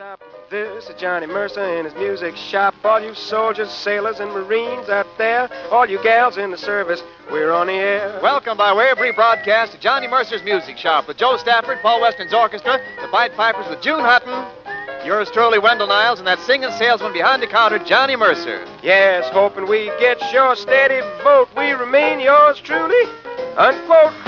Stop. This is Johnny Mercer in his music shop. All you soldiers, sailors, and Marines out there, all you gals in the service, we're on the air. Welcome by way of rebroadcast to Johnny Mercer's Music Shop with Joe Stafford, Paul Weston's orchestra, the Pied Pipers with June Hutton, yours truly, Wendell Niles, and that singing salesman behind the counter, Johnny Mercer. Yes, hoping we get your steady vote. We remain yours truly, unquote,